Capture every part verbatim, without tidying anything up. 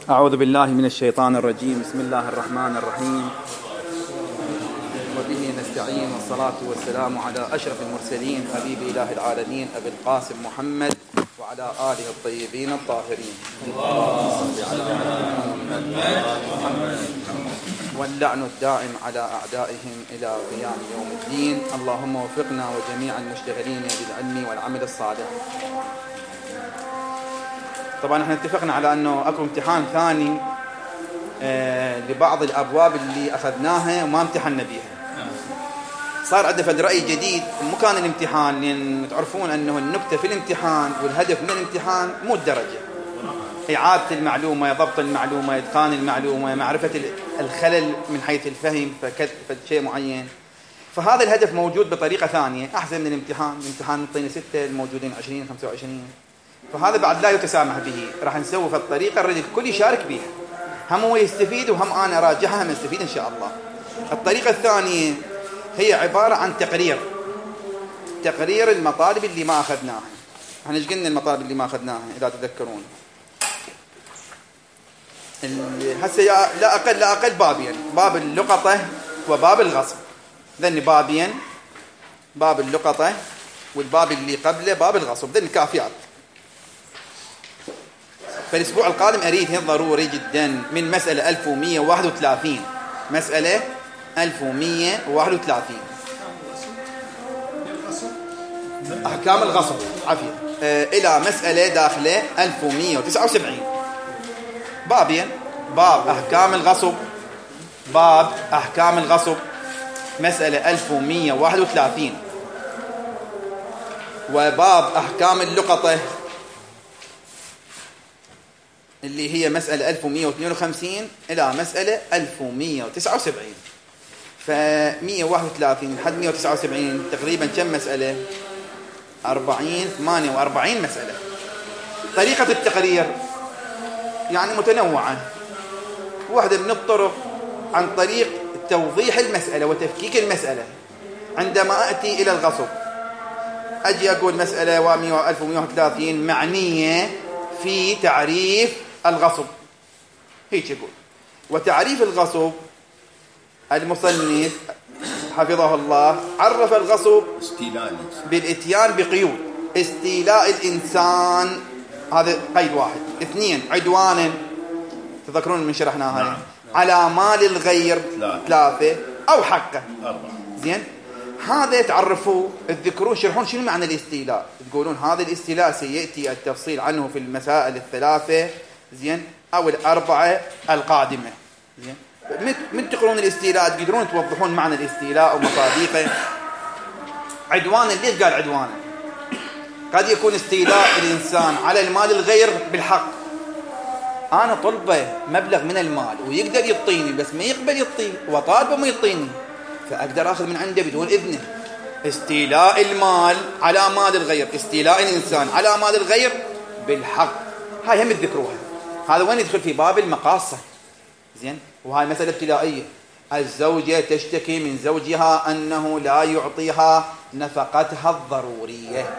أعوذ بالله من الشيطان الرجيم. بسم الله الرحمن الرحيم، وبه نستعين، والصلاة والسلام على أشرف المرسلين حبيب إله العالمين أبي القاسم محمد وعلى آله الطيبين الطاهرين. اللهم صل على محمد واللعن الدائم على أعدائهم إلى قيام يوم الدين. اللهم وفقنا وجميع المشتغلين بالعلم والعمل الصالح. طبعا احنا اتفقنا على انه اكو امتحان ثاني آه لبعض الابواب اللي اخذناها وما امتحنا بيها. صار عندنا فد راي جديد مكان الامتحان، لان تعرفون انه النكته في الامتحان والهدف من الامتحان مو الدرجه، اعاده المعلومه، ضبط المعلومه، اتقان المعلومه، معرفه الخلل من حيث الفهم فد شيء معين. فهذا الهدف موجود بطريقه ثانيه احسن من الامتحان. الامتحان نعطينا سته، الموجودين عشرين خمسة وعشرين، فهذا بعد لا يتسامح به. راح نسوي في الطريقة الرد الكل يشارك بها، هم هو يستفيد وهم أنا راجعها هم نستفيد إن شاء الله. الطريقة الثانية هي عبارة عن تقرير تقرير المطالب اللي ما أخذناها. احنا ايش قلنا المطالب اللي ما أخذناها إذا تذكرون؟ هسه لا أقل لا أقل بابين، باب اللقطة وباب الغصب. ذن بابين، باب اللقطة والباب اللي قبله باب الغصب، ذن كافيات. فالأسبوع القادم أريد ضروري جدا من مسألة ألف ومئة وواحد وثلاثين، مسألة ألف ومئة وواحد وثلاثين أحكام الغصب عافية آه إلى مسألة داخلة ألف ومئة وتسعة وسبعين. بابين، باب أحكام الغصب، باب أحكام الغصب مسألة ألف ومئة وواحد وثلاثين، وباب أحكام اللقطة اللي هي مسألة ألف ومئة واثنين وخمسين إلى مسألة ألف ومئة وتسعة وسبعين. فمئة وواحد وثلاثين لحد مئة وتسعة وسبعين تقريبا كم مسألة؟ أربعين ثمانية وأربعين مسألة. طريقة التقرير يعني متنوعة. واحدة من الطرق عن طريق توضيح المسألة وتفكيك المسألة. عندما أتي إلى الغصب أجي أقول مسألة ألف ومئة وواحد وثلاثين معنية في تعريف الغصب، هيك يقول. وتعريف الغصب المصنف حفظه الله عرف الغصب بالاتيان بقيود. استيلاء الإنسان، هذا قيد واحد. اثنين، عدوانا، تذكرون من شرحناها هاي. على مال الغير، ثلاثة، أو حقه، زين. هذا تعرفوا تذكرون شرحون شنو معنى الاستيلاء. تقولون هذا الاستيلاء سيأتي التفصيل عنه في المسائل الثلاثة، زين، أو الأربعة القادمة، زين. من تقرون الاستيلاء تقدرون توضحون معنى الاستيلاء ومصادقه. عدوانا، ليش قال عدوانا؟ قد يكون استيلاء الإنسان على المال الغير بالحق. أنا طلبه مبلغ من المال ويقدر يعطيني بس ما يقبل يعطيني، وطالبه ما يعطيني، فأقدر أخذ من عنده بدون إذنه. استيلاء المال على مال الغير، استيلاء الإنسان على مال الغير بالحق، هاي هم تذكروها. هذا وين يدخل في باب المقاصة، زين. وهاي مسألة ابتدائية. الزوجة تشتكي من زوجها أنه لا يعطيها نفقتها الضرورية،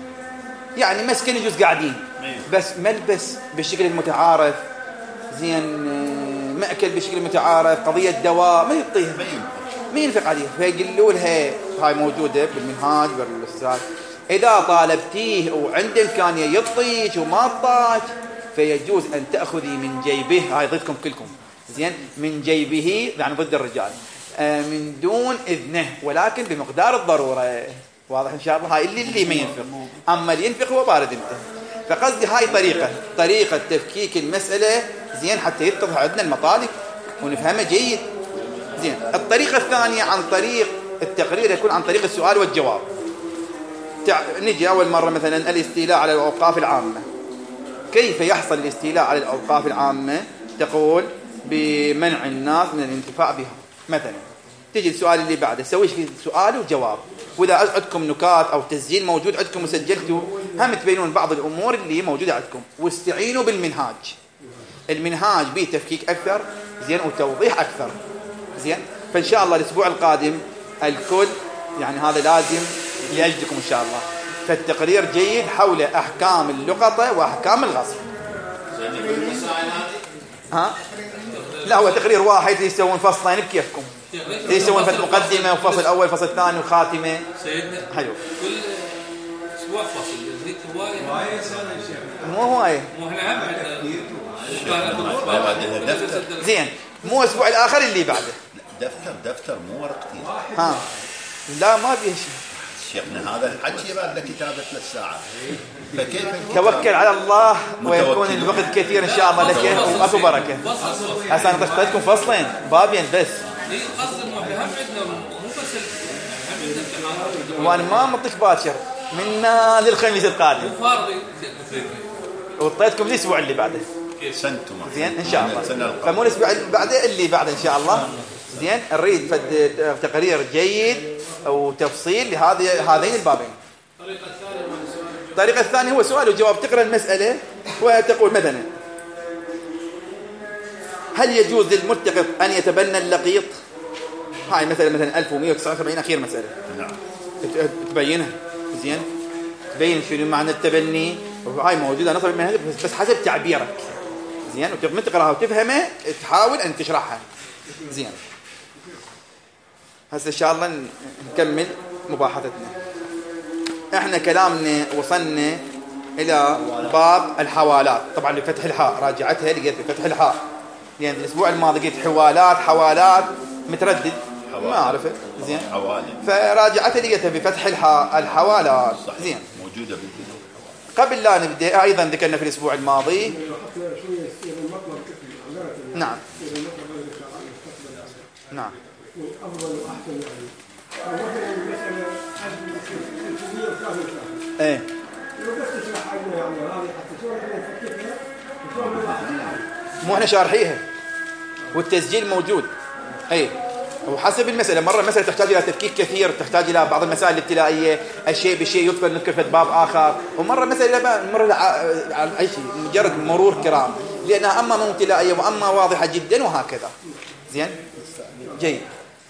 يعني مسكن يجوز قاعدين بس ملبس بالشكل المتعارف، زين، مأكل بالشكل المتعارف، قضية دواء ما يعطيها، ما ينفق عليها. فيقولوا لها، هاي موجودة بالمنهاج بالأستاذ، إذا طالبتيه وعنده إمكانية يعطيك وما أعطاك فيجوز أن تأخذي من جيبه، هاي ضدكم كلكم، زين، من جيبه يعني ضد الرجال، من دون إذنه ولكن بمقدار الضرورة. واضح إن شاء الله؟ هاي اللي اللي ما ينفق، أما اللي ينفق هو بارد انت. فقصدي هاي طريقة طريقة تفكيك المسألة، زين، حتى يتضح عندنا المطالب ونفهمها جيد، زين. الطريقة الثانية عن طريق التقرير يكون عن طريق السؤال والجواب. تع... نجي أول مرة مثلا الاستيلاء على الأوقاف العامة. كيف يحصل الاستيلاء على الأوقاف العامة؟ تقول بمنع الناس من الانتفاع بها مثلا. تيجي السؤال اللي بعده سوي سؤال وجواب، وإذا عندكم نكات أو تسجيل موجود عندكم وسجلتوا هم تبينون بعض الأمور اللي موجودة عندكم. واستعينوا بالمنهاج. المنهاج به تفكيك أكثر، زين، وتوضيح أكثر، زين. فإن شاء الله الأسبوع القادم الكل يعني هذا لازم لأجلكم إن شاء الله. فالتقرير جيد حول أحكام اللقطة وأحكام الغصب. ها لا هو تقرير واحد يسوون فصلين بكيفكم يسوون فصل مقدمة وفصل أول فصل ثاني وخاتمة سيدنا حلو كل أسبوع فصل هيك هواية مو هواية مو احنا هم عندنا زين مو أسبوع الآخر اللي بعده دفتر دفتر مو ورقتين ها لا ما بيه شيء شيخنا هذا الحكي بعد كتابة للساعة فكيف توكل على الله ويكون الوقت كثير إن شاء الله لك وأكو بركة هسه أنا طشتكم فصلين بابين بس وأنا ما مطيش باكر منا للخميس القادم وطيتكم الأسبوع اللي بعده سنتم زين إن شاء الله فمو الأسبوع اللي بعده اللي بعده إن شاء الله زين نريد فد تقرير جيد وتفصيل لهذه هذين البابين. الطريقة الثانية هو سؤال وجواب. تقرأ المسألة وتقول مثلا هل يجوز للملتقط أن يتبنى اللقيط؟ هاي مثلا مثلا ألف ومئة وتسعة وسبعين أخير مسألة نعم تبينها زين تبين شنو معنى التبني وهاي موجودة نصب من هذا بس حسب تعبيرك زين وتقوم تقراها وتفهمها تحاول أن تشرحها زين. هسه إن شاء الله نكمل مباحثتنا. احنا كلامنا وصلنا إلى باب الحوالات طبعا بفتح الحاء راجعتها لقيت بفتح الحاء لأن الأسبوع الماضي قلت حوالات حوالات متردد ما أعرفه زين حوالي فراجعتها لقيتها بفتح الحاء الحوالات زين موجودة بالفيديو. قبل لا نبدأ أيضا ذكرنا في الأسبوع الماضي نعم نعم ايه مو احنا شارحيها والتسجيل موجود ايه وحسب المسألة مرة مسألة تحتاج إلى تفكيك كثير تحتاج إلى بعض المسائل الابتدائية الشيء بشيء يذكر نذكر في باب آخر ومرة مسألة مرة على أي شيء مجرد مرور كرام لأنها أما مو ابتدائية وأما واضحة جدا وهكذا زين جيد.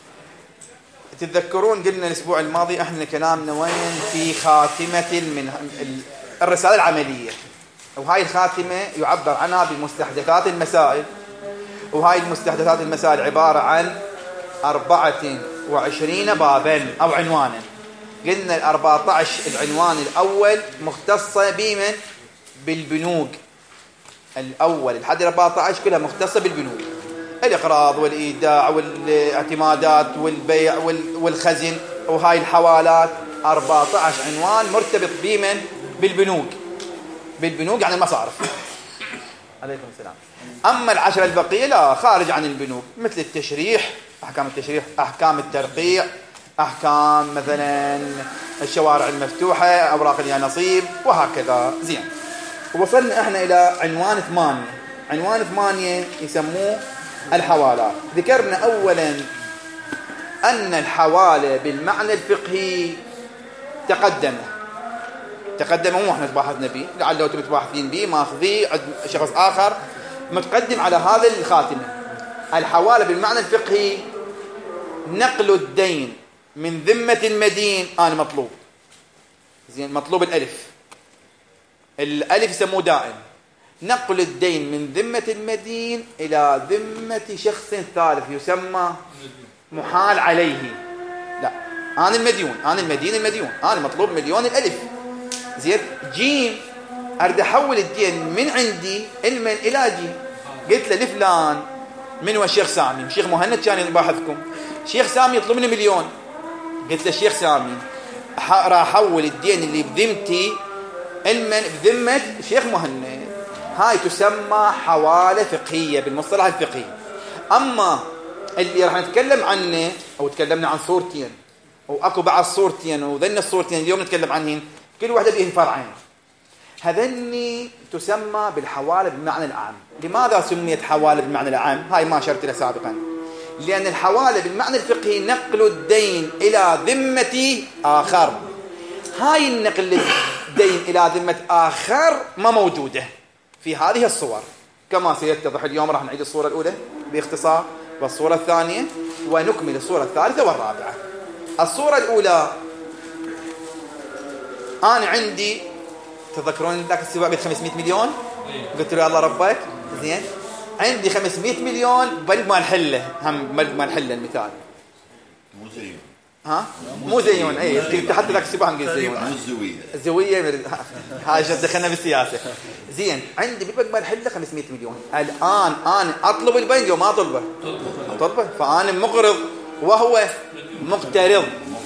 تتذكرون قلنا الأسبوع الماضي احنا كلامنا وين في خاتمة المنه... الرسالة العملية وهاي الخاتمة يعبر عنها بمستحدثات المسائل وهاي المستحدثات المسائل عبارة عن أربعة وعشرين بابا أو عنوانا. قلنا الأربعة عشر العنوان الأول مختصة بمن بالبنوك الأول لحد الأربعة عشر كلها مختصة بالبنوك الإقراض والإيداع والاعتمادات والبيع والخزن وهاي الحوالات أربعة عشر عنوان مرتبط بمن بالبنوك بالبنوك يعني المصارف عليكم السلام. أما العشرة البقية لا خارج عن البنوك مثل التشريح أحكام التشريح أحكام الترقيع أحكام مثلا الشوارع المفتوحة أوراق اليانصيب وهكذا زين. وصلنا احنا إلى عنوان ثمانية. عنوان ثمانية يسموه الحوالات. ذكرنا أولا أن الحوالة بالمعنى الفقهي تقدم تقدم مو احنا تباحثنا به لعله انتم متباحثين به ماخذيه عند شخص آخر متقدم على هذا الخاتمة. الحوالة بالمعنى الفقهي نقل الدين من ذمة المدين أنا مطلوب زين مطلوب الألف الألف يسموه دائم نقل الدين من ذمة المدين إلى ذمة شخص ثالث يسمى محال عليه. لا أنا المديون أنا المدين المديون أنا مطلوب مليون الألف زين جيم أريد أحول الدين من عندي المن إلى جيم قلت له لفلان من هو الشيخ سامي الشيخ مهند كان يباحثكم شيخ سامي يطلب مني مليون قلت له الشيخ سامي راح أحول الدين اللي بذمتي المن بذمة شيخ مهند. هاي تسمى حوالة فقهية بالمصطلح الفقهي. أما اللي راح نتكلم عنه أو تكلمنا عن صورتين وأكو بعض صورتين وذن الصورتين اليوم نتكلم عنهن كل واحدة بيه فرعين هذني تسمى بالحوالة بالمعنى العام. لماذا سميت حوالة بالمعنى العام؟ هاي ما أشرت لها سابقا لأن الحوالة بالمعنى الفقهي نقل الدين إلى ذمة آخر. هاي النقل الدين إلى ذمة آخر ما موجودة في هذه الصور كما سيتضح اليوم. راح نعيد الصورة الأولى باختصار والصورة الثانية ونكمل الصورة الثالثة والرابعة. الصورة الأولى أنا عندي تذكرون ذاك السباق ب خمسمئة مليون قلت له الله ربك زين عندي خمسمئة مليون بنك مال حله، هم بنك مال حله المثال مو زيون. ها مو زيون، اي حتى ذاك السباق نقول زيون مو الزويه. الزويه هاي دخلنا بالسياسه. زين عندي بالبنك مال حله خمسمئة مليون، الان انا اطلب البنك وما اطلبه طلبه، فانا مقرض وهو مقترض،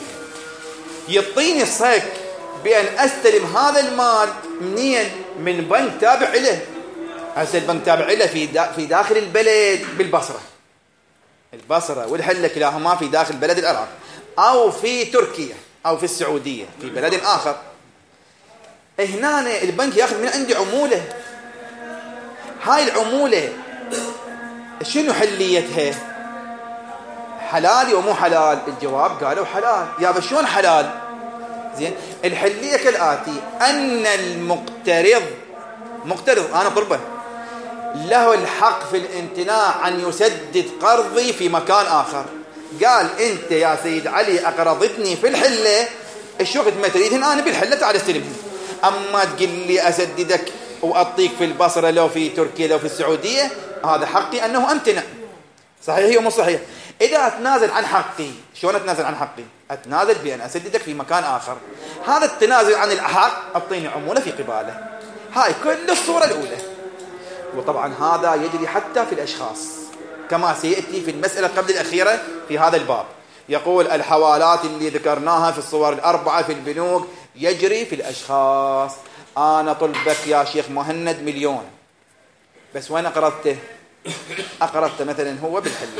يعطيني الصك بان استلم هذا المال منين؟ من بنك تابع له. هسه البنك تابع له في دا في داخل البلد بالبصره، البصره والحله كلاهما في داخل بلد العراق، او في تركيا او في السعوديه في بلد اخر. هنا البنك ياخذ من عندي عموله، هاي العموله شنو حليتها؟ حلال ومو حلال؟ الجواب قالوا حلال. يا شلون حلال؟ زين الحليه كالاتي: ان المقترض مقترض انا طلبه له الحق في الامتناع عن يسدد قرضي في مكان آخر. قال أنت يا سيد علي أقرضتني في الحلة، الشو وقت ما تريدهن أنا بالحلة تعال استلمهن، أما تقول لي أسددك وأعطيك في البصرة لو في تركيا لو في السعودية، هذا حقي أنه أمتنع. صحيح ومو صحيح؟ إذا أتنازل عن حقي، شلون أتنازل عن حقي؟ أتنازل بأن أسددك في مكان آخر. هذا التنازل عن الحق أعطيني عمولة في قباله. هاي كل الصورة الأولى. وطبعا هذا يجري حتى في الأشخاص كما سيأتي في المسألة قبل الأخيرة في هذا الباب. يقول الحوالات اللي ذكرناها في الصور الأربعة في البنوك يجري في الأشخاص. أنا طلبك يا شيخ مهند مليون، بس وين أقرضته؟ أقرضته مثلا هو بالحلة.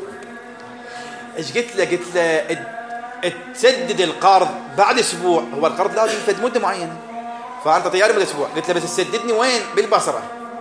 إيش قلت له؟ قلت له تسدد القرض بعد أسبوع، هو القرض لازم يفد مدة معينة، فأنت طياري من الأسبوع. قلت له بس تسددني وين؟ بالبصرة.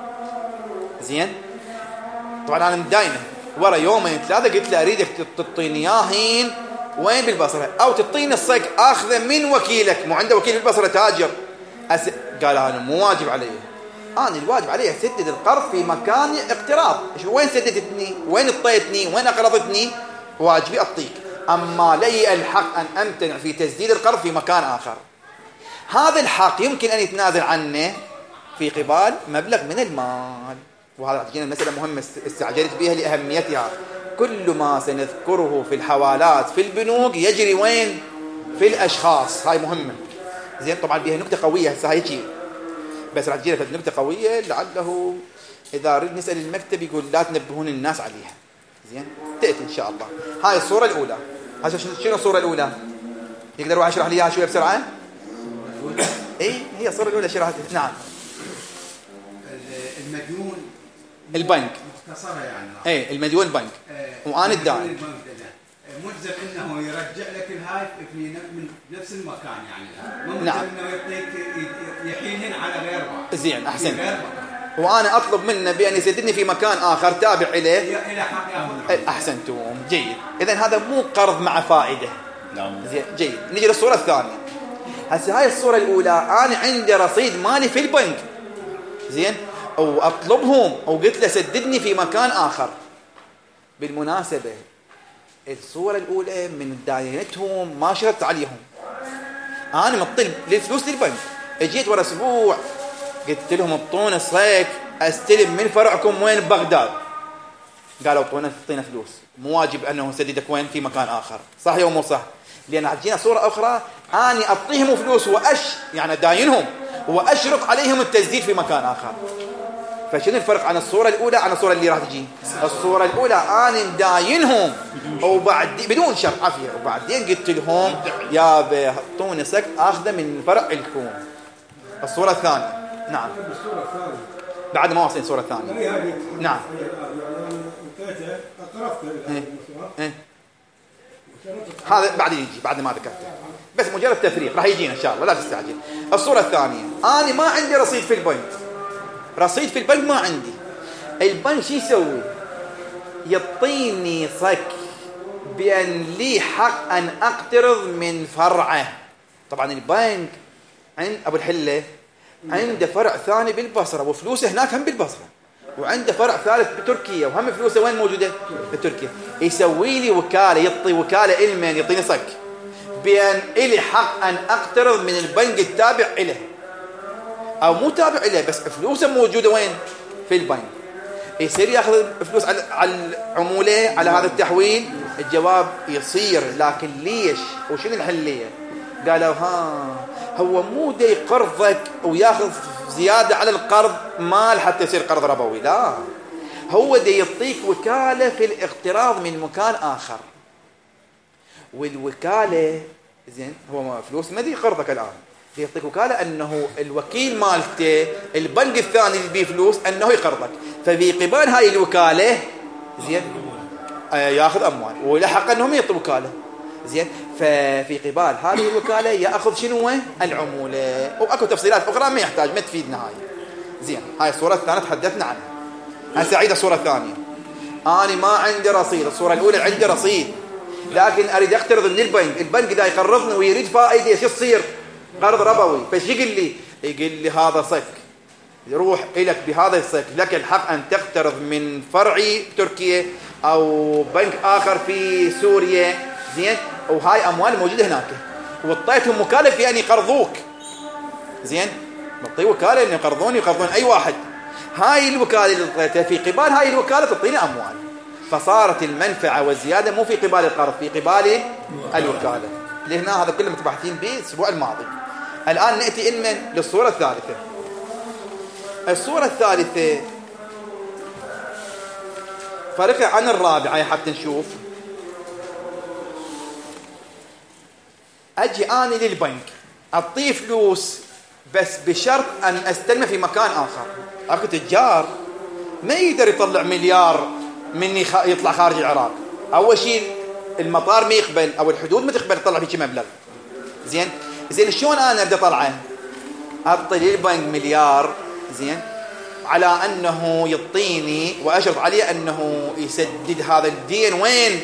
زين طبعا انا مداينه ورا يومين ثلاثه، قلت له اريدك تعطيني اياهين وين؟ بالبصره، او تعطيني الصك اخذه من وكيلك، مو عنده وكيل بالبصره تاجر. أس... قال انا مو واجب علي، انا الواجب علي اسدد القرض في مكان اقتراض. وين سددتني؟ وين اعطيتني؟ وين اقرضتني؟ واجبي اعطيك، اما لي الحق ان امتنع في تسديد القرض في مكان اخر. هذا الحق يمكن ان يتنازل عنه في قبال مبلغ من المال. وهذا تجينا المسألة مهمة استعجلت بها لأهميتها. كل ما سنذكره في الحوالات في البنوك يجري وين؟ في الأشخاص. هاي مهمة. زين طبعا بها نكتة قوية هسه هاي شيء، بس راح تجينا نكتة قوية لعله إذا أريد نسأل المكتب يقول لا تنبهون الناس عليها. زين تأتي إن شاء الله. هاي الصورة الأولى. هسه شنو الصورة الأولى؟ يقدر واحد يشرح لي إياها شوية بسرعة؟ إيه هي الصورة الأولى شرحت. نعم المديون البنك مختصرة يعني. ايه المديون بنك وانا الدائن ملزم انه يرجع لك الهاي في نفس المكان يعني، مو نعم. انه يعطيك يحيلهن على غير بعض. زين احسنت. وانا اطلب منه بان يسددني في مكان اخر تابع اليه الى حق ياخذ. احسنتم جيد. اذا هذا مو قرض مع فائده. نعم زين جيد. نجي للصوره الثانيه. هسه هاي الصوره الاولى انا عندي رصيد مالي في البنك، زين، واطلبهم وقلت له سددني في مكان اخر. بالمناسبه الصوره الاولى من داينتهم ما شرطت عليهم، انا مطلب للفلوس للبنك، اجيت ورا اسبوع قلت لهم اعطونا صك استلم من فرعكم وين؟ ببغداد. قالوا اعطونا اعطينا فلوس، مو واجب انه سددك وين؟ في مكان اخر. صح او مو صح؟ لان هتجينا صوره اخرى اني اعطيهم فلوس واش يعني داينهم واشرط عليهم التسديد في مكان اخر. فشنو الفرق عن الصورة الأولى عن الصورة اللي راح تجي؟ الصورة الأولى أنا مداينهم وبعد بدون شرط عافية، وبعدين قلت لهم يا بحطوني صك أخذه من فرع لكم. الصورة الثانية. نعم الصورة الثانية بعد ما وصلنا الصورة الثانية. نعم إيه. إيه. هذا بعد يجي بعد ما ذكرته، بس مجرد تفريق راح يجينا إن شاء الله لا تستعجل. الصورة الثانية أنا ما عندي رصيد في البنك، رصيد في البنك ما عندي. البنك شو يسوي؟ يعطيني صك بأن لي حق أن أقترض من فرعه. طبعا البنك عند أبو الحلة عنده فرع ثاني بالبصرة وفلوسه هناك هم بالبصرة، وعنده فرع ثالث بتركيا وهم فلوسه وين موجودة؟ بتركيا. يسوي لي وكالة، يعطي وكالة إلمن يعطيني صك بأن إلي حق أن أقترض من البنك التابع إله أو مو تابع إليه، بس فلوسه موجودة وين؟ في البنك. يصير ياخذ فلوس على على العموله على هذا التحويل؟ الجواب يصير، لكن ليش وشنو الحليه؟ قالوا ها هو مو دا يقرضك وياخذ زياده على القرض مال حتى يصير قرض ربوي، لا، هو دا يعطيك وكاله في الاقتراض من مكان اخر، والوكاله زين هو فلوس ما دي يقرضك الان، يعطيك وكاله انه الوكيل مالته البنك الثاني اللي بيه فلوس انه يقرضك، ففي قبال هاي الوكاله زين ياخذ اموال، ولحق انهم يعطوا وكاله زين، ففي قبال هذه الوكاله ياخذ شنو؟ العموله، واكو تفصيلات اخرى ما يحتاج ما تفيدنا هاي. زين هاي الصوره الثانيه تحدثنا عنها. هسه عيد الصوره الثانيه. انا ما عندي رصيد، الصوره الاولى عندي رصيد لكن اريد اقترض من البنك، البنك اذا يقرضني ويريد فائده ايش يصير؟ قرض ربوي، فايش يقول لي؟ يقول لي هذا صك، يروح لك بهذا الصك، لك الحق ان تقترض من فرعي تركيا او بنك اخر في سوريا زين، وهاي اموال موجوده هناك، وعطيتهم وكاله في ان يقرضوك زين، معطي وكاله ان يقرضوني يقرضون اي واحد، هاي الوكاله اللي اعطيتها في قبال هاي الوكاله تعطيني اموال، فصارت المنفعه والزياده مو في قبال القرض، في قبال الوكاله. لهنا هذا كله متبحثين به الاسبوع الماضي. الان ناتي إن للصوره الثالثه. الصوره الثالثه فرقه عن الرابعه حتى نشوف. اجي اني للبنك اعطيه فلوس بس بشرط ان استلمه في مكان اخر. اكو تجار ما يقدر يطلع مليار مني يطلع خارج العراق، اول شيء المطار ما يقبل او الحدود ما تقبل تطلع فيك مبلغ زين. زين شلون انا ابدا طلعه؟ اعطي للبنك مليار زين على انه يعطيني واشرط عليه انه يسدد هذا الدين وين؟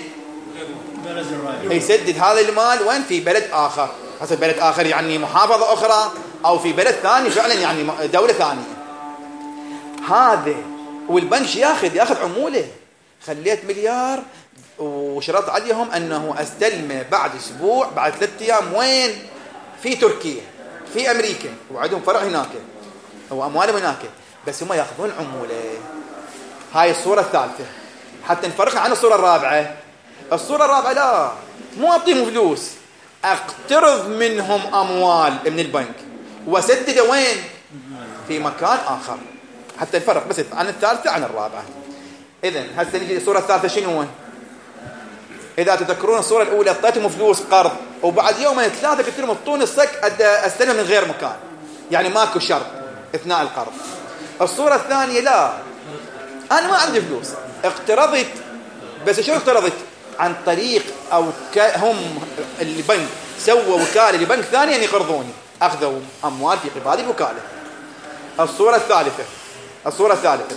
يسدد هذا المال وين؟ في بلد آخر، حسب بلد آخر يعني محافظة أخرى أو في بلد ثاني فعلا يعني دولة ثانية. هذا والبنك ياخذ ياخذ عمولة. خليت مليار وشرط عليهم أنه أستلمه بعد أسبوع بعد ثلاثة أيام وين؟ في تركيا في أمريكا وعندهم فرع هناك وأموالهم هناك، بس هم ياخذون عمولة. هاي الصورة الثالثة حتى نفرق عن الصورة الرابعة. الصورة الرابعة لا، مو أعطيهم فلوس، أقترض منهم أموال من البنك وسدد وين؟ في مكان آخر. حتى نفرق بس عن الثالثة عن الرابعة. إذن هسه نجي للصورة الثالثة شنو؟ إذا تذكرون الصورة الأولى أعطيتهم فلوس قرض وبعد يومين ثلاثة قلت لهم اعطوني الصك أستلم من غير مكان، يعني ماكو شرط اثناء القرض. الصورة الثانية لا، أنا ما عندي فلوس، اقترضت بس شو اقترضت؟ عن طريق أو هم البنك سووا وكالة لبنك ثاني أن يقرضوني، أخذوا أموال في قبال الوكالة. الصورة الثالثة الصورة الثالثة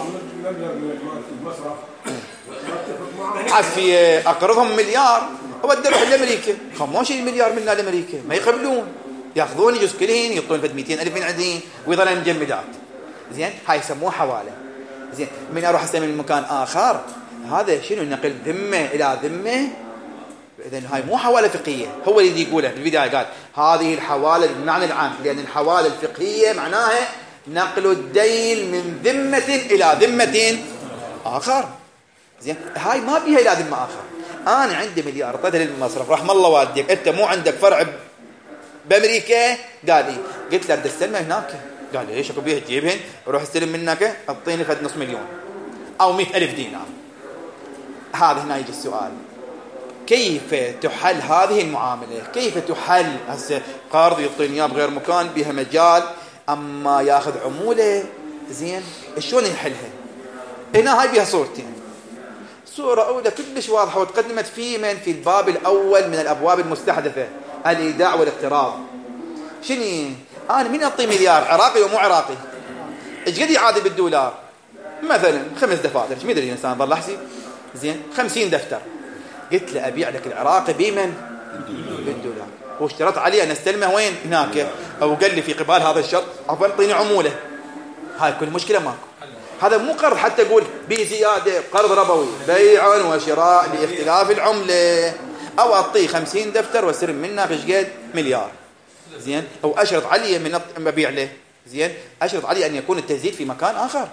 عفية أقرضهم مليار وبدي أروح لأمريكا، خموش المليار منا لأمريكا ما يقبلون، يأخذوني جزء كلهن يعطون فد مئتين ألف من عندين ويظل مجمدات زين. هاي يسموه حوالة زين. من أروح أستلم من مكان آخر هذا شنو؟ نقل ذمة إلى ذمة. إذن هاي مو حوالة فقهية. هو اللي يقوله في البداية قال هذه الحوالة بالمعنى العام، لأن الحوالة الفقهية معناها نقل الدين من ذمة إلى ذمة آخر زين. هاي ما بيها إلى ذمة آخر. أنا عندي مليار اعطيته للمصرف رحم الله والديك، أنت مو عندك فرع بأمريكا؟ قال لي. قلت له بدي استلمه هناك. قال لي ليش؟ أكو بيها تجيبهن وروح استلم منك أعطيني فد نص مليون أو مئة ألف دينار. هذا هنا يجي السؤال، كيف تحل هذه المعاملة؟ كيف تحل؟ هسه قرض يعطيني اياه بغير مكان بها مجال، اما ياخذ عمولة زين شلون يحلها؟ هنا هاي بها صورتين. صورة أولى كلش واضحة وتقدمت في من في الباب الأول من الأبواب المستحدثة، الإيداع والاقتراض. شنو؟ أنا من أعطي مليار عراقي ومو عراقي؟ إيش قد يعادل بالدولار؟ مثلا خمس دفاتر، ايش مدري الإنسان ظل أحسب زين خمسين دفتر. قلت له أبيع لك العراقي بمن؟ بالدولار. واشترط عليه أن استلمه وين؟ هناك. أو قال لي في قبال هذا الشرط أعطيني عمولة. هاي كل مشكلة ماكو. هذا مو قرض حتى أقول بزيادة، قرض ربوي بيع وشراء لاختلاف العملة. أو أعطيه خمسين دفتر واستلم منه بش قد مليار زين. أو أشرط عليه من أبيع له زين، أشرط عليه أن يكون التسديد في مكان آخر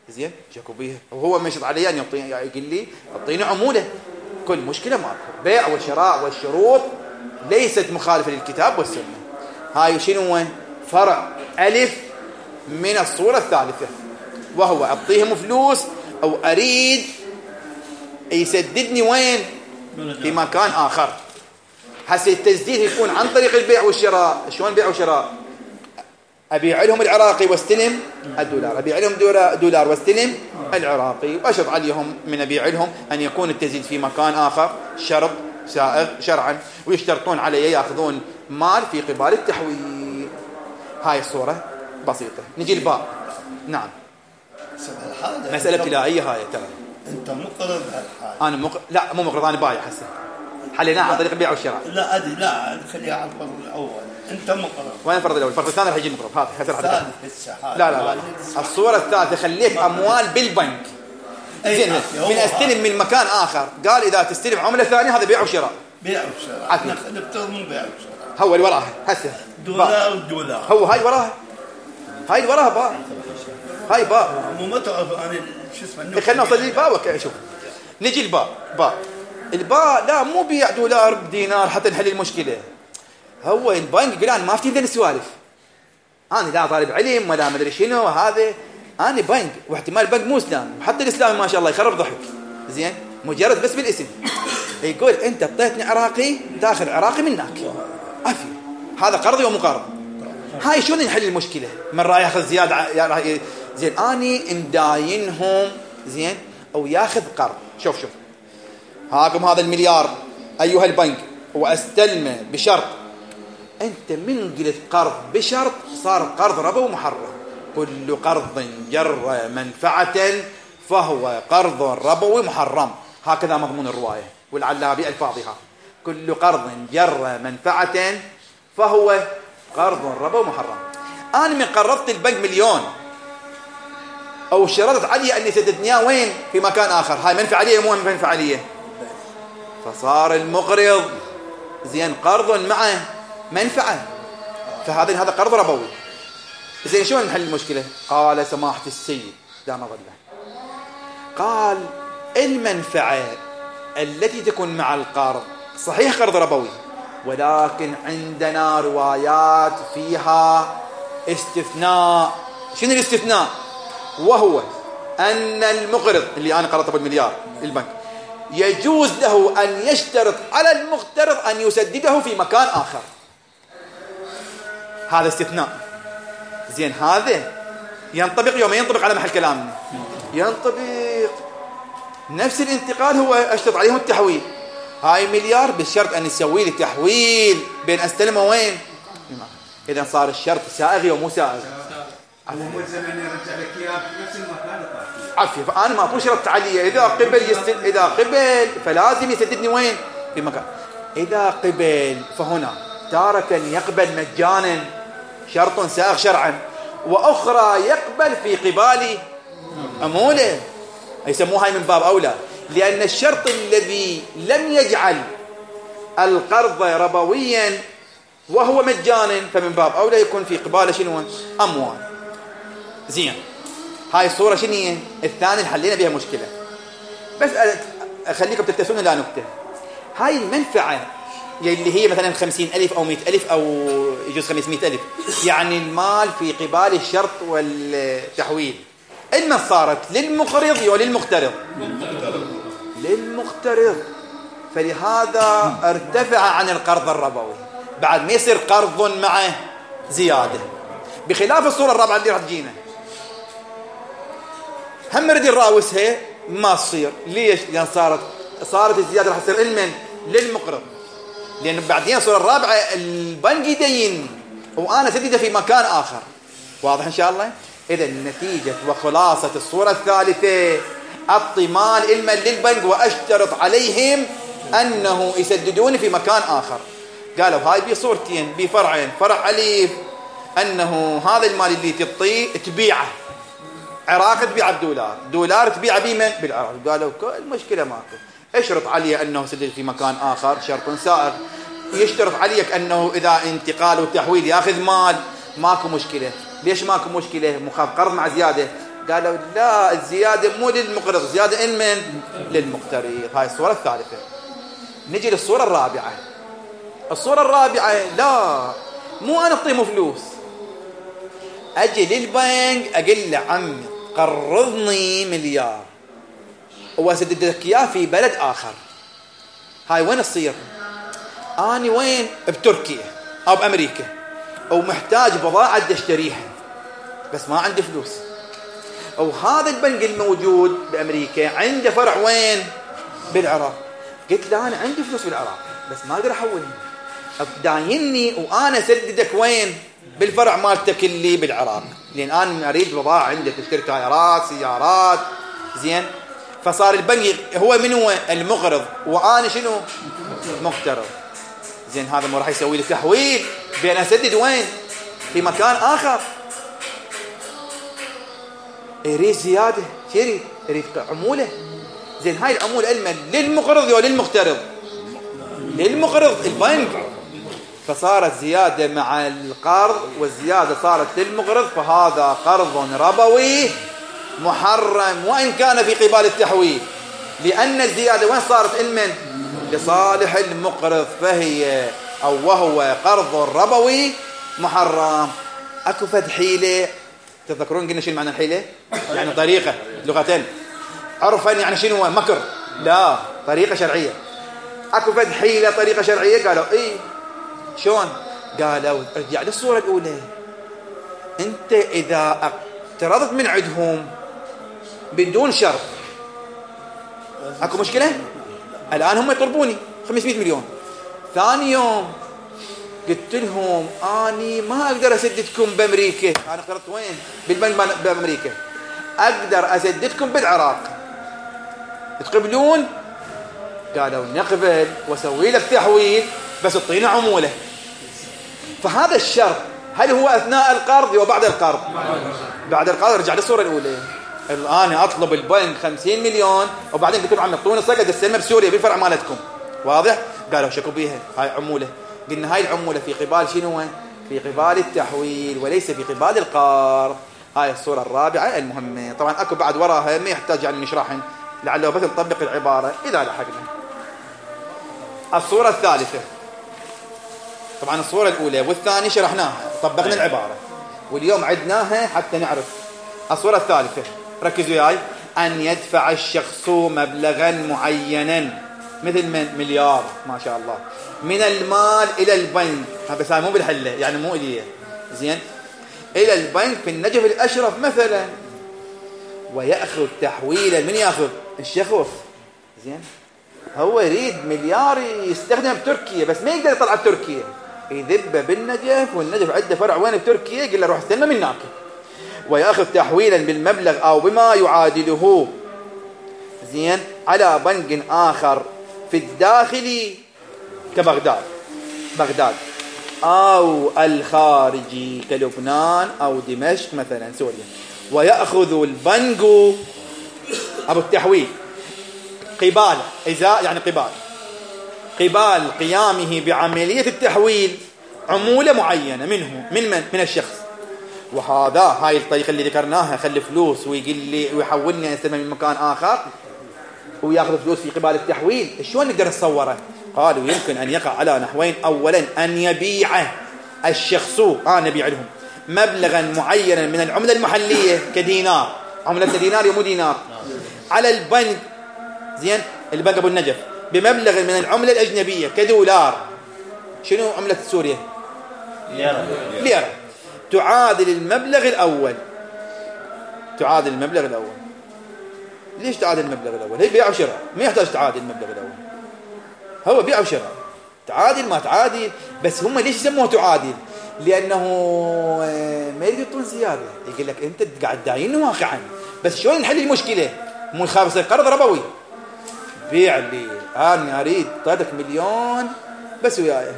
زين شكو بيها وهو مشط علي أن يعطيني يقول لي أعطيني عمولة كل مشكلة ماكو بيع وشراء والشروط ليست مخالفة للكتاب والسنة. هاي شنو فرع ألف من الصورة الثالثة وهو أعطيهم فلوس أو أريد يسددني وين في مكان آخر. هسه التسديد يكون عن طريق البيع والشراء. شلون بيع وشراء؟ أبيع لهم العراقي واستلم الدولار أبيع لهم دولار واستلم العراقي وأشرط عليهم من أبيع لهم أن يكون التسديد في مكان آخر شرط سائغ شرعا ويشترطون عليه يأخذون مال في قبال التحويل. هاي الصورة بسيطة. نجي الباء. نعم مسألة ابتدائية هاي ترى. أنت مقرض هالحالة. أنا مق... لا مو مقرض أنا بايع هسه حليناها عن طريق البيع والشراء. لا أدري لا خليها على الفرض الأول. أنت مقرض. وين الفرض الأول؟ الفرض الثاني راح يجي مقرض. هذا خسر حد. لا لا لا لا الصورة الثالثة خليت أموال بالبنك. زين من استلم من مكان آخر قال إذا تستلم عملة ثانية هذا بيع وشراء. بيع وشراء. نفترض مو بيع وشراء. هو اللي وراها هسه دولار ودولار. هو هاي وراها هاي اللي وراها باء. هاي باء. مو ما تعرف أنا شو اسمه. خلنا نوصل للباء وكذا شوف. نجي الباء باء. الباء لا مو بيع دولار بدينار حتى نحل المشكلة. هو البنك يقول أنا ما أفتي السوالف. أنا لا طالب علم ولا مدري شنو هذا. أنا بنك واحتمال البنك مو إسلام وحتى الإسلام ما شاء الله يخرب ضحك. زين مجرد بس بالاسم يقول أنت أعطيتني عراقي داخل عراقي منك أفي هذا قرضي ومو قرض. هاي شلون نحل المشكلة؟ من راح ياخذ زيادة زين أني مداينهم زين أو ياخذ قرض. شوف شوف هاكم هذا المليار أيها البنك وأستلمه بشرط أنت من قلت قرض بشرط صار قرض ربوي محرم. كل قرض جر منفعة فهو قرض ربوي محرم. هكذا مضمون الرواية ولعلها بألفاظها. كل قرض جر منفعة فهو قرض ربوي محرم. أنا من قرضت البنك مليون أو شرطت علي أني سددنياه وين في مكان آخر. هاي منفعة لي مو منفعة لي فصار المقرض زين قرض معه منفعة فهذا هذا قرض ربوي. زين شلون نحل المشكلة؟ قال سماحة السيد دام ظله قال المنفعة التي تكون مع القرض صحيح قرض ربوي ولكن عندنا روايات فيها استثناء. شنو الاستثناء؟ وهو أن المقرض اللي أنا قرضته بالمليار البنك يجوز له أن يشترط على المقترض أن يسدده في مكان آخر. هذا استثناء. زين هذا ينطبق يوم ينطبق على محل كلامنا ينطبق نفس الانتقال. هو أشترط عليهم التحويل هاي مليار بالشرط أن يسوي لي تحويل بين أستلمه وين. إذا صار الشرط سائغ ومو سائغ. وملزم أن يرجع لك إياه بنفس المكان. عفوا فأنا ما أكون شرط عليه إذا قبل يستد... إذا قبل فلازم يسددني وين في مكان. إذا قبل فهنا تارة يقبل مجانا شرط سائغ شرعا وأخرى يقبل في قبال أموله يسموها من باب أولى لأن الشرط الذي لم يجعل القرض ربويا وهو مجانا فمن باب أولى يكون في قبال شنو أموال. زين هاي الصورة شنو الثانية حلينا بها مشكلة. بس أخليكم تتسون لا نكتة. هاي المنفعة اللي هي مثلا خمسين ألف أو مئة ألف أو يجوز خمسمائة ألف يعني المال في قبال الشرط والتحويل إن صارت للمقرض وللمقترض للمقترض فلهذا ارتفع عن القرض الربوي بعد ما يصير قرض معه زيادة بخلاف الصورة الرابعة اللي راح تجينا. هم نريد نراوسها ما تصير. ليش؟ لأن صارت صارت الزيادة راح تصير لمن؟ للمقرض. لأن بعدين الصورة الرابعة البنك يدين وأنا سدده في مكان آخر. واضح إن شاء الله؟ إذا نتيجة وخلاصة الصورة الثالثة أعطي مال علما للبنك وأشترط عليهم أنه يسددوني في مكان آخر. قالوا هاي بصورتين بفرعين. فرع أليف أنه هذا المال اللي تعطيه تبيعه عراق تبيعه بدولار دولار تبيعه بيمن بالعراق. قالوا كل مشكلة ماكو. اشرط عليه أنه سدد في مكان آخر شرط سائغ. يشترط عليك أنه إذا انتقال وتحويل يأخذ مال ماكو مشكلة. ليش ماكو مشكلة؟ مخاف قرض مع زيادة قالوا لا، الزيادة مو للمقرض، الزيادة إن من للمقترض. هاي الصورة الثالثة. نجي للصورة الرابعة. الصورة الرابعة لا، مو أنا أعطيه فلوس، أجي للبنك أقول له عمي قرضني مليار وأسدد لك إياه في بلد آخر. هاي وين تصير؟ أنا وين؟ بتركيا أو بأمريكا، ومحتاج بضاعة بدي أشتريها بس ما عندي فلوس، وهذا البنك الموجود بأمريكا عنده فرع وين؟ بالعراق. قلت له أنا عندي فلوس بالعراق بس ما أقدر أحولها، دايني وأنا أسددك وين؟ بالفرع مالتك اللي بالعراق، لأن أنا أريد بضاعة عندك، اشتري تايرات سيارات. زين، فصار البنك هو من هو؟ المقرض، وأنا شنو؟ مقترض. زين، هذا ما راح يسوي لي تحويل بين أسدد وين؟ في مكان آخر. يريد زيادة، شري يريد عمولة. زين، هاي العمولة المن للمقرض ولا للمقترض؟ للمقرض البنك. فصارت زيادة مع القرض، والزيادة صارت للمقرض، فهذا قرض ربوي محرم وإن كان في قبال التحويل، لأن الزيادة وين صارت؟ المن لصالح المقرض، فهي أو وهو قرض ربوي محرم. أكو فد حيلة، تذكرون قلنا شنو معنى الحيلة؟ يعني طريقة لغتين، عرفا يعني شنو هو؟ مكر، لا طريقة شرعية. أكو فد حيلة طريقة شرعية. قالوا إيه شون؟ قالوا ارجع للصورة الأولى، أنت إذا اقترضت من عندهم بدون شرط أكو مشكلة؟ الآن هم يطلبوني خمسمائة مليون، ثاني يوم قلت لهم أني ما أقدر أسددكم بأمريكا، أنا قرضت وين؟ بالبنك بأمريكا، أقدر أسددكم بالعراق، تقبلون؟ قالوا نقبل وسوي لك تحويل بس تعطينا عمولة. فهذا الشرط هل هو أثناء القرض أو بعد القرض؟ بعد القرض. رجع للصورة الأولى، الآن أطلب البنك خمسين مليون وبعدين قلت لهم عم يعطونا صقد السلمة بسوريا بالفرع مالتكم، واضح؟ قالوا شكوا بيها، هاي عمولة. قلنا هاي العمولة في قبال شنو؟ في قبال التحويل وليس في قبال القرض. هاي الصورة الرابعة المهمة. طبعا أكو بعد وراها ما يحتاج يعني نشرحن، لعله بس نطبق العبارة إذا لحقنا. الصورة الثالثة، طبعا الصورة الأولى والثانية شرحناها طبقنا العبارة، واليوم عدناها حتى نعرف. الصورة الثالثة ركزوا وياي، أن يدفع الشخص مبلغا معينا مثل من مليار ما شاء الله من المال إلى البنك، بس هاي مو بالحلة يعني مو إليه، زين، إلى البنك في النجف الأشرف مثلا، ويأخذ تحويلا. من يأخذ؟ الشخص. زين، هو يريد مليار يستخدم بتركيا بس ما يقدر يطلع بتركيا، يذب بالنجف، والنجف عنده فرع وين بتركيا، يقول له روح استلمه من هناك، ويأخذ تحويلا بالمبلغ أو بما يعادله، زين، على بنك آخر في الداخل كبغداد بغداد أو الخارجي كلبنان أو دمشق مثلا سوريا، ويأخذ البنك أبو التحويل قبال إزاء يعني قبال قبال قيامه بعملية التحويل عمولة معينة منه من من من الشخص. وهذا هاي الطريقة اللي ذكرناها، خلي فلوس ويقول لي ويحولني أستلم من مكان آخر ويأخذ فلوس في قبال التحويل، شلون نقدر نتصوره؟ قالوا يمكن أن يقع على نحوين. أولا أن يبيع الشخص آه نبيع لهم مبلغا معينا من العملة المحلية كدينار، عملة دينار يمو دينار، على البنك، زين، البنك أبو النجف بمبلغ من العملة الأجنبية كدولار. شنو عملة سوريا؟ ليرة. ليرة تعادل المبلغ الأول، تعادل المبلغ الأول. ليش تعادل المبلغ الأول؟ هي بيع وشراء، ما يحتاج تعادل المبلغ الأول، هو بيع وشراء، تعادل ما تعادل. بس هم ليش يسموه تعادل؟ لأنه ما يريد يعطون زيادة، يقول لك أنت قاعد داين واقعا، بس شلون نحل المشكلة؟ مو خابص القرض ربوي، بيع لي أنا أريد طردك مليون بس وياي،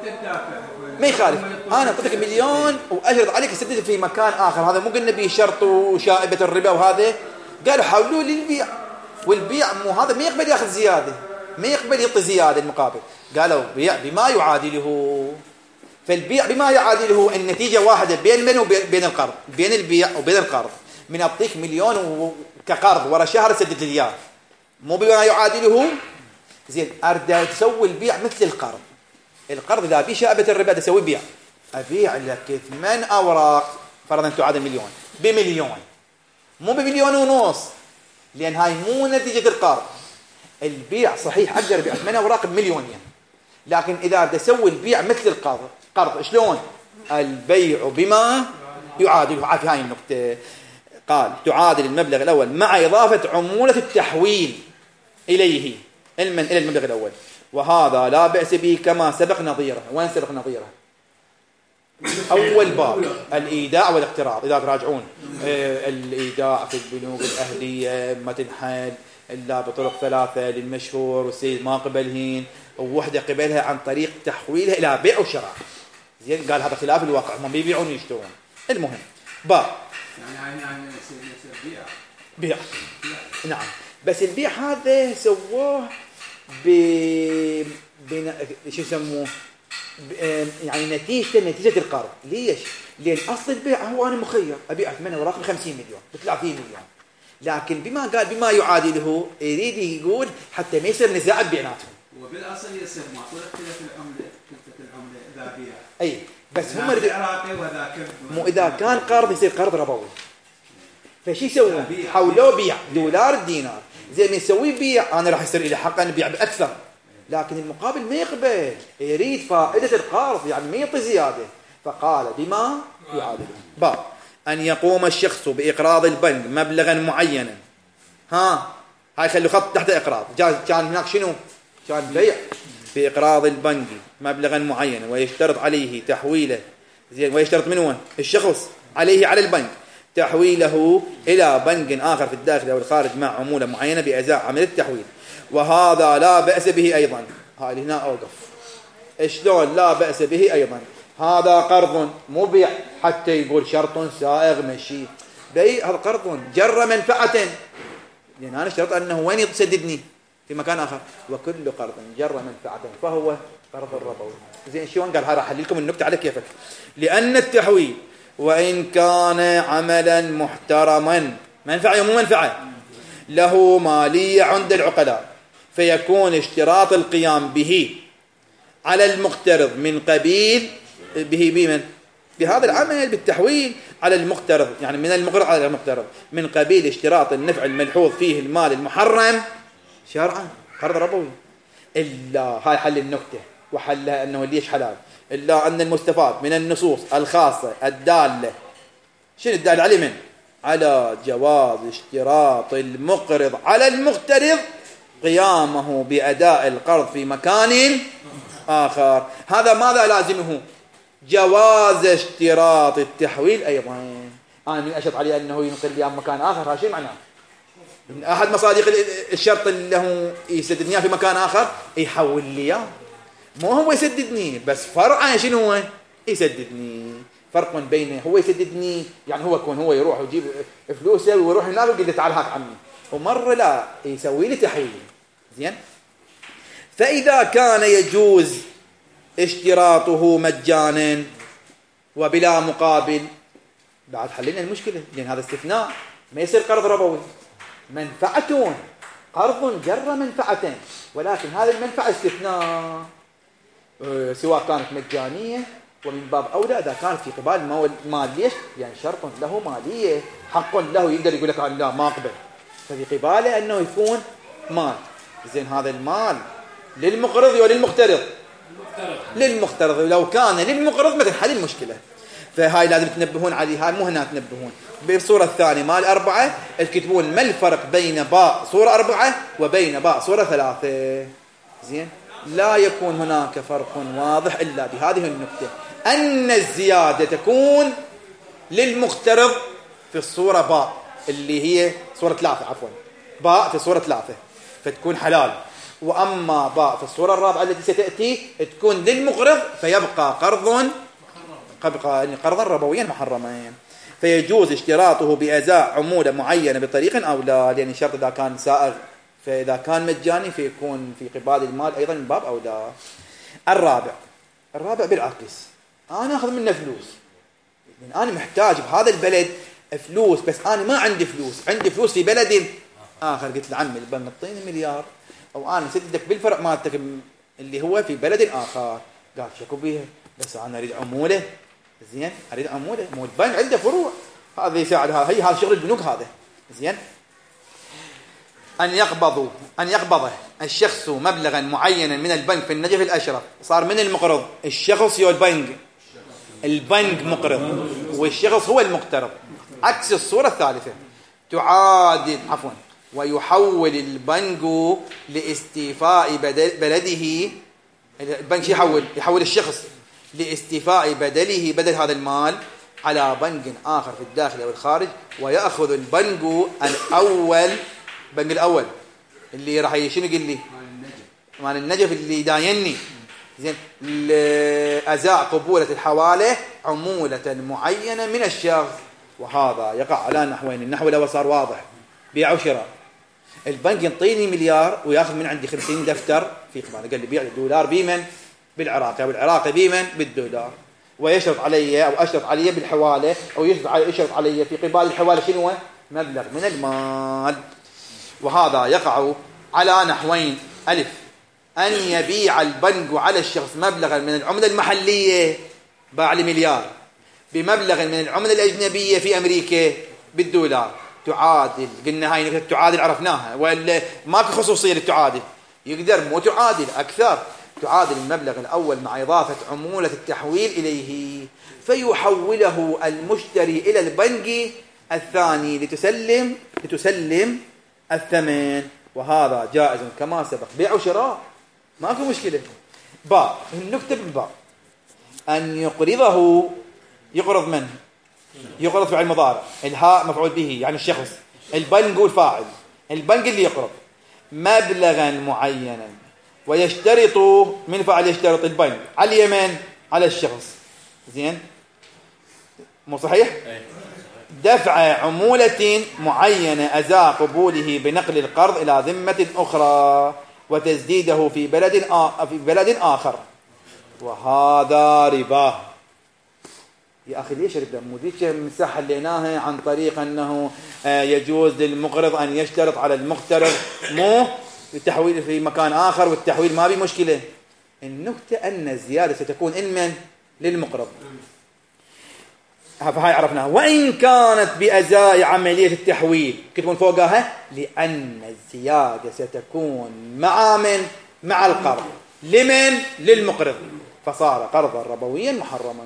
ما يخالف، أنا أعطيك مليون وأشرط عليك سدد في مكان آخر. هذا مو قلنا به شرط وشائبة الربا وهذا. قالوا حاولوا لي البيع، والبيع مو هذا ما يقبل يأخذ زيادة، ما يقبل يعطي زيادة المقابل. قالوا بيع بما يعادله، فالبيع بما يعادله النتيجة واحدة بين من وبين القرض، بين البيع وبين القرض. من أعطيك مليون كقرض ورا شهر سدد لي إياه مو بما يعادله زين أرد تسوي البيع مثل القرض. القرض إذا في شائبة الربا تسوي بيع أبيع لك ثمان أوراق فرضا تعادل مليون بمليون مو بمليون ونص لأن هاي مو نتيجة القرض. البيع صحيح أقدر أبيع ثمان أوراق بمليون يعني. لكن إذا تسوي البيع مثل القرض قرض شلون البيع بما يعادله. عافي هاي النقطة قال تعادل المبلغ الأول مع إضافة عمولة التحويل إليه علما إلى المبلغ الأول وهذا لا بأس به كما سبق نظيره. وين سبق نظيره؟ أول باب الإيداع والاقتراض إذا تراجعون آه الإيداع في البنوك الأهلية ما تنحل إلا بطرق ثلاثة للمشهور والسيد ما قبلهن ووحدة قبلها عن طريق تحويلها إلى بيع وشراء. زين قال هذا خلاف الواقع هم بيبيعون ويشترون. المهم باب يعني يعني يصير بيع بيع نعم بس البيع هذا سووه ب بن... شو يسموه ب... يعني نتيجة نتيجة القرض. ليش؟ لأن أصل البيع هو أنا مخير أبيع ثمانية أوراق بخمسين مليون بثلاثين مليون لكن بما قال بما يعادله يريد يقول حتى ما يصير نزاع بيناتهم. وبالأصل يصير ما اختلاف العملة كلفة العملة إذا بيع أي بس هم رد... مو إذا كان قرض يصير قرض ربوي فشي يسوون حولوه بيع دولار دينار زي ما يسوي بيع أنا راح يصير إلى حق أن بيع بأكثر لكن المقابل ما يقبل يريد فائدة القرض يعني ما يعطي زيادة فقال بما يعادله. باب أن يقوم الشخص بإقراض البنك مبلغا معينا ها هاي خلوا خط تحت إقراض كان هناك شنو كان بيع بإقراض البنك مبلغا معينا ويشترط عليه تحويله زين ويشترط منه الشخص عليه على البنك تحويله إلى بنك آخر في الداخل أو الخارج مع عمولة معينة بأزاء عمل التحويل وهذا لا بأس به أيضا. هاي هنا أوقف شلون لا بأس به أيضا هذا قرض مو بيع حتى يقول شرط سائغ مشي بيع هذا قرض جر منفعة لأن أنا اشترط أنه وين يسددني في مكان آخر وكل قرض جر منفعة فهو قرض الربوي. زين شلون قال راح أحلل لكم النكتة على كيفك. لأن التحويل وإن كان عملا محترما منفعة مو منفعة له مالية عند العقلاء فيكون اشتراط القيام به على المقترض من قبيل به بمن بهذا العمل بالتحويل على المقترض يعني من المقرض على المقترض من قبيل اشتراط النفع الملحوظ فيه المال المحرم شرعا قرض ربوي. إلا هاي حل النكتة وحلها أنه ليش حلال إلا أن المستفاد من النصوص الخاصة الدالة شنو الدالة عليه من على جواز اشتراط المقرض على المقترض قيامه بأداء القرض في مكان آخر. هذا ماذا لازمه جواز اشتراط التحويل أيضا. أنا أشرط عليه أنه ينقل لي مكان آخر هذا شيء معناه من أحد مصادق الشرط اللي هو يسددني في مكان آخر يحول لي مو هو يسددني بس فرعا شنو هو يسددني فرق بينه هو يسددني يعني هو يكون هو يروح ويجيب فلوسه ويروح هناك ويقول لي تعال هات عمي ومرة لا يسوي لي تحويل. زين فإذا كان يجوز اشتراطه مجانا وبلا مقابل بعد حللنا المشكلة لأن هذا استثناء ما يصير قرض ربوي منفعة قرض جر منفعة ولكن هذه المنفعة استثناء سواء كانت مجانية ومن باب أولى إذا كانت في قبال مال ليش يعني شرط له مالية حق له يقدر يقول لك لا ما أقبل ففي قباله أنه يكون مال. زين هذا المال للمقرض وللمقترض للمقترض لو كان للمقرض مثل حل المشكلة فهاي لازم تنبهون عليها مو هنا تنبهون بالصورة الثانية مال أربعة تكتبون ما الفرق بين باء صورة أربعة وبين باء صورة ثلاثة. زين لا يكون هناك فرق واضح إلا بهذه النقطة أن الزيادة تكون للمقترض في الصورة باء اللي هي صورة ثلاثة عفوا باء في صورة ثلاثة فتكون حلال وأما باء في الصورة الرابعة التي ستأتي تكون للمقرض فيبقى قرض قبقى قرضا ربويا محرما فيجوز اشتراطه بأزاء عمولة معينة بطريق أو لا لأن الشرط إذا كان سائغ فإذا كان مجاني فيكون في قبال المال أيضا من باب أو لا. الرابع الرابع بالعكس أنا أخذ منه فلوس لأن أنا محتاج بهذا البلد فلوس بس انا ما عندي فلوس، عندي فلوس في بلد اخر، قلت له عمي البنك اعطيني مليار او انا سددك بالفرق مالتك اللي هو في بلد اخر. قال شكو بيها بس انا اريد عموله. زين اريد عموله، مو البنك عنده فروع، هذا يساعد، هذا هي هذا شغل البنوك هذا. زين ان يقبضوا ان يقبض الشخص مبلغا معينا من البنك في النجف الاشرف. صار من المقرض الشخص يو البنك، البنك مقرض والشخص هو المقترض، عكس الصورة الثالثة. تعادل عفوا ويحول البنك لاستيفاء بلده، البنك يحول يحول الشخص لاستيفاء بدله بدل هذا المال على بنك آخر في الداخل أو الخارج، ويأخذ البنك الأول، البنك الأول اللي راح شنو يقول لي مال النجف اللي دايني. زين أزاء قبولة الحوالة عمولة معينة من الشخص، وهذا يقع على نحوين. النحو الأول صار واضح، بيع وشراء. البنك ينطيني مليار وياخذ من عندي خمسين دفتر في قبالة، قال لي بيع الدولار بيمن بالعراق، أو العراق بيمن بالدولار، ويشرط علي أو أشرط علي بالحوالة، أو يشرط علي في قبال الحوالة شنو مبلغ من المال. وهذا يقع على نحوين: ألف أن يبيع البنك على الشخص مبلغا من العملة المحلية، باع لي مليار بمبلغ من العملة الأجنبية في أمريكا بالدولار، تعادل، قلنا هاي نكتة تعادل عرفناها، ولا ماكو خصوصية للتعادل، يقدر مو تعادل أكثر، تعادل المبلغ الأول مع إضافة عمولة التحويل إليه، فيحوله المشتري إلى البنك الثاني لتسلم لتسلم الثمن، وهذا جائز كما سبق، بيع وشراء ماكو مشكلة. باء نكتب الباء أن يقرضه، يقرض من؟ يقرض فعل مضارع، الهاء مفعول به يعني الشخص، البنك هو الفاعل، البنك اللي يقرض مبلغا معينا، ويشترط من فعل يشترط البنك على اليمين على الشخص. زين مو صحيح؟ دفع عمولة معينة أزاء قبوله بنقل القرض إلى ذمة أخرى وتسديده في بلد في بلد آخر، وهذا ربا. يا أخي ليش ربا؟ مو ذيك مساحة لقيناها عن طريق أنه يجوز للمقرض أن يشترط على المقترض مو التحويل في مكان آخر، والتحويل ما بي مشكلة. النكتة أن الزيادة ستكون إلمن للمقرض، فهاي عرفناها. وإن كانت بأزاء عملية التحويل كتبون فوقها، لأن الزيادة ستكون مع من؟ مع القرض، لمن؟ للمقرض، فصار قرضا ربويا محرما.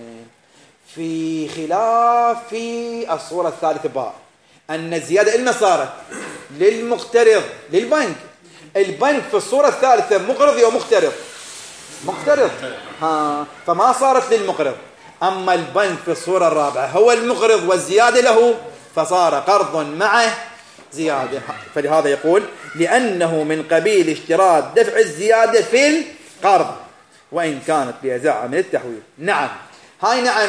في خلاف في الصورة الثالثة باء، أن الزيادة إلنا صارت للمقترض للبنك، البنك في الصورة الثالثة مقرض أو مقترض؟ مقترض، ها، فما صارت للمقرض. أما البنك في الصورة الرابعة هو المقرض والزيادة له، فصار قرض معه زيادة، فلهذا يقول لأنه من قبيل اشتراط دفع الزيادة في القرض وإن كانت بأزاء من التحويل. نعم، هاي نعم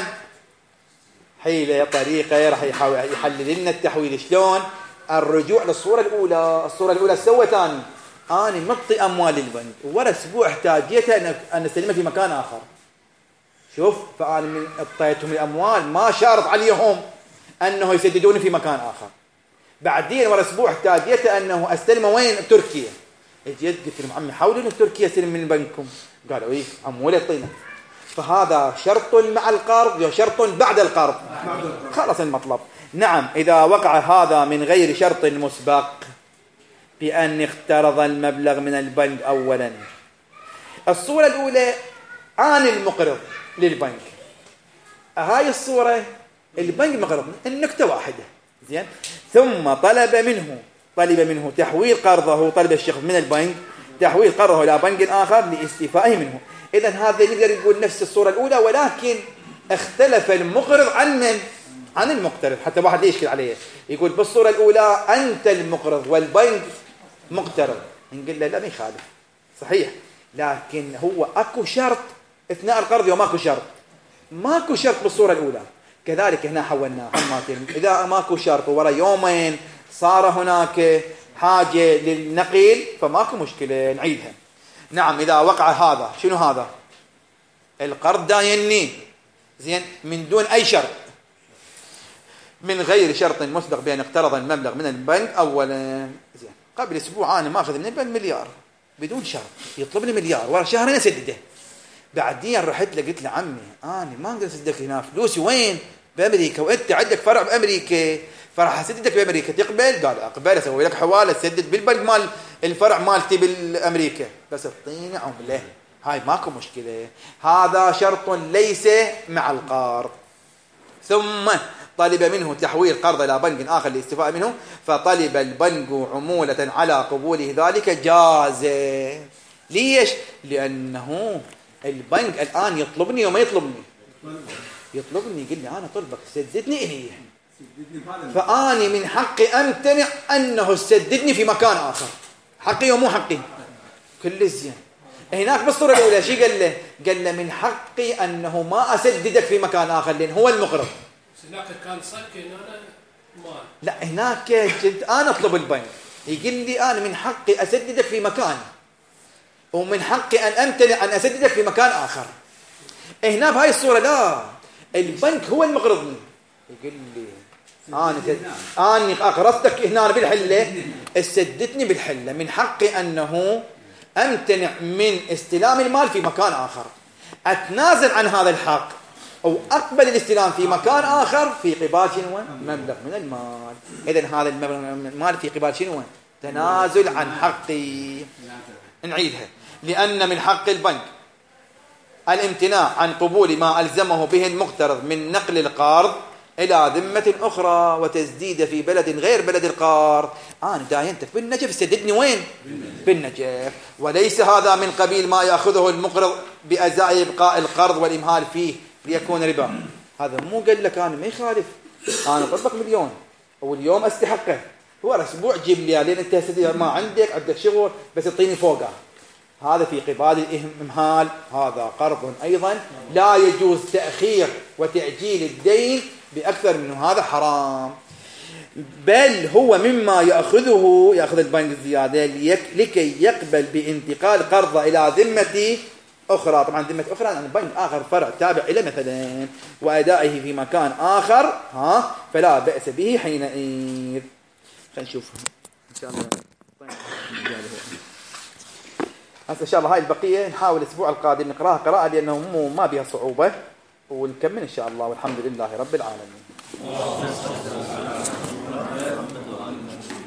حيلة طريقة راح يحلل لنا التحويل. شلون؟ الرجوع للصورة الأولى. الصورة الأولى سوى ثاني، أنا مطي أموال البنك ورا أسبوع احتاجيتها أن أستلمها في مكان آخر، شوف، فأنا من اعطيتهم الأموال ما شارط عليهم أنه يسددوني في مكان آخر، بعدين ورا أسبوع احتاجيته أنه أستلمه وين؟ بتركيا. جيت قلت لهم عمي حاولوا إن تركيا استلم من بنكم، قالوا إيه أموال يعطينا. فهذا شرط مع القرض وشرط بعد القرض، خلص المطلب. نعم، إذا وقع هذا من غير شرط مسبق بأن اقترض المبلغ من البنك أولا. الصورة الأولى أنا المقرض للبنك، هاي الصورة البنك مقرض، النكتة واحدة. زين، ثم طلب منه طلب منه تحويل قرضه، طلب الشخص من البنك تحويل قرضه إلى بنك آخر لاستيفائه منه. إذن هذا نقدر نقول نفس الصورة الأولى، ولكن اختلف المقرض عن من؟ عن المقترض، حتى واحد يشكل عليه يقول بالصورة الأولى أنت المقرض والبنك مقترض، نقول له لا ما يخالف صحيح، لكن هو أكو شرط اثناء القرض وماكو شرط، ماكو شرط بالصورة الأولى. كذلك هنا حولناه، إذا ماكو شرط ورا يومين صار هناك حاجة للنقل فماكو مشكلة نعيدها. نعم، إذا وقع هذا، شنو هذا؟ القرض دايني، زين، من دون أي شرط، من غير شرط مسبق بأن اقترض المبلغ من البنك أولا. زين، قبل أسبوع أنا ماخذ من البنك مليار بدون شرط، يطلب لي مليار ورا شهرين أسدده. بعدين رحت له قلت له عمي أنا ما أقدر أسددك هنا، فلوسي وين؟ بأمريكا، وأنت عندك فرع بأمريكا، فراح أسددك بأمريكا. تقبل؟ قال أقبل، أسوي لك حوالة تسدد بالبنك مال الفرع مالتي بالأمريكا، بس اعطيني عملة، هاي ماكو مشكلة. هذا شرط ليس مع القرض. ثم طلب منه تحويل قرض إلى بنك آخر للاستفاء منه، فطلب البنك عمولة على قبوله ذلك جاز. ليش؟ لأنه البنك الآن يطلبني وما يطلبني، يطلبني يقول لي أنا طلبك سددني إليه، فأني من حقي أمتنع أنه سددني في مكان آخر. حقي ومو حقي كل زين. هناك بالصورة الأولى شي قال له؟ قال له من حقي أنه ما أسددك في مكان آخر لأن هو المقرض. هناك كان سكن أنا مال. لا هناك كنت أنا أطلب البنك، يقول لي أنا من حقي أسددك في مكان، ومن حقي أن أمتنع أن أسددك في مكان آخر. هنا بهاي الصورة لا، البنك هو المقرضني، يقول لي أنا أنا أقرضتك هنا بالحلة، أسددني بالحلة، من حقي أنه أمتنع من استلام المال في مكان آخر، أتنازل عن هذا الحق أو أقبل الاستلام في مكان آخر في قبال شنو؟ مبلغ من المال. إذن هذا المال في قبال شنو؟ تنازل عن حقي. نعيدها، لأن من حق البنك الامتناع عن قبول ما ألزمه به المقترض من نقل القرض إلى ذمة أخرى وتسديد في بلد غير بلد القرض. أنا داينتك بالنجف، سددني وين؟ بالنجف. وليس هذا من قبيل ما يأخذه المقرض بأزاء إبقاء القرض والإمهال فيه ليكون ربا. هذا مو قال لك أنا ما يخالف، أنا طلبك مليون واليوم أستحقه، هو أسبوع جيب لي لين أنت سدد، ما عندك عندك شغل بس تعطيني فوقه. هذا في قبال الإمهال، هذا قرض أيضا لا يجوز تأخير وتأجيل الدين بأكثر منه، هذا حرام. بل هو مما يأخذه يأخذ البنك الزيادة لكي يقبل بانتقال قرضه إلى ذمة أخرى. طبعا ذمة أخرى يعني بنك آخر فرع تابع إلى مثلا، وأدائه في مكان آخر، ها فلا بأس به حينئذ. خلينا نشوف إن شاء الله. هسه إن شاء الله هاي البقية نحاول الأسبوع القادم نقراها قراءة لأنه مو ما بها صعوبة، ونكمل إن شاء الله، والحمد لله رب العالمين.